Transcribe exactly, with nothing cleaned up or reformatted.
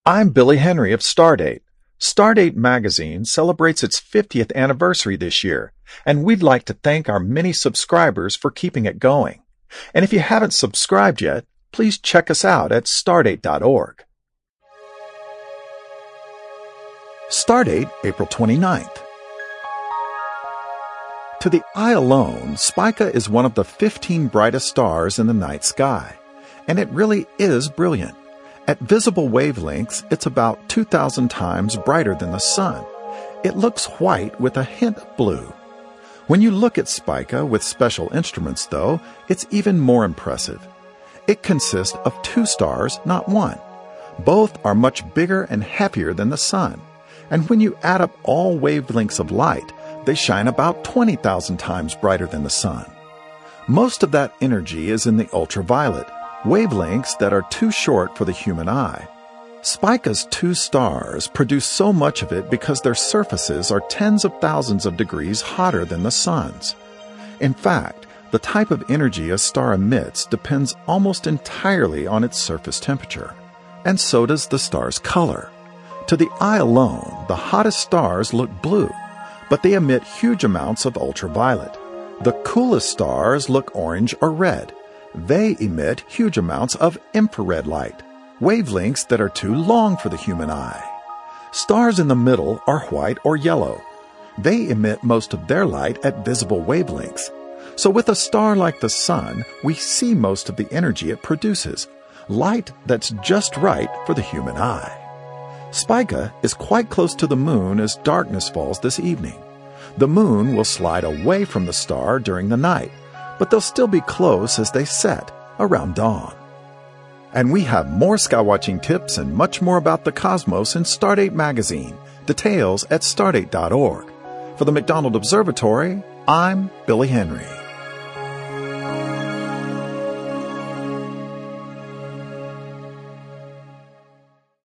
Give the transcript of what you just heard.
I'm Billy Henry of Stardate. Stardate magazine celebrates its fiftieth anniversary this year, and we'd like to thank our many subscribers for keeping it going. And if you haven't subscribed yet, please check us out at stardate dot org. Stardate, April twenty-ninth. To the eye alone, Spica is one of the fifteen brightest stars in the night sky, and it really is brilliant. At visible wavelengths, it's about two thousand times brighter than the sun. It looks white with a hint of blue. When you look at Spica with special instruments, though, it's even more impressive. It consists of two stars, not one. Both are much bigger and heavier than the sun, and when you add up all wavelengths of light, they shine about twenty thousand times brighter than the sun. Most of that energy is in the ultraviolet, wavelengths that are too short for the human eye. Spica's two stars produce so much of it because their surfaces are tens of thousands of degrees hotter than the sun's. In fact, the type of energy a star emits depends almost entirely on its surface temperature, and so does the star's color. To the eye alone, the hottest stars look blue, but they emit huge amounts of ultraviolet. The coolest stars look orange or red. They emit huge amounts of infrared light, wavelengths that are too long for the human eye. Stars in the middle are white or yellow. They emit most of their light at visible wavelengths. So with a star like the sun, we see most of the energy it produces, light that's just right for the human eye. Spica is quite close to the moon as darkness falls this evening. The moon will slide away from the star during the night, but they'll still be close as they set around dawn. And we have more skywatching tips and much more about the cosmos in Stardate magazine. Details at stardate dot org. For the McDonald Observatory, I'm Billy Henry.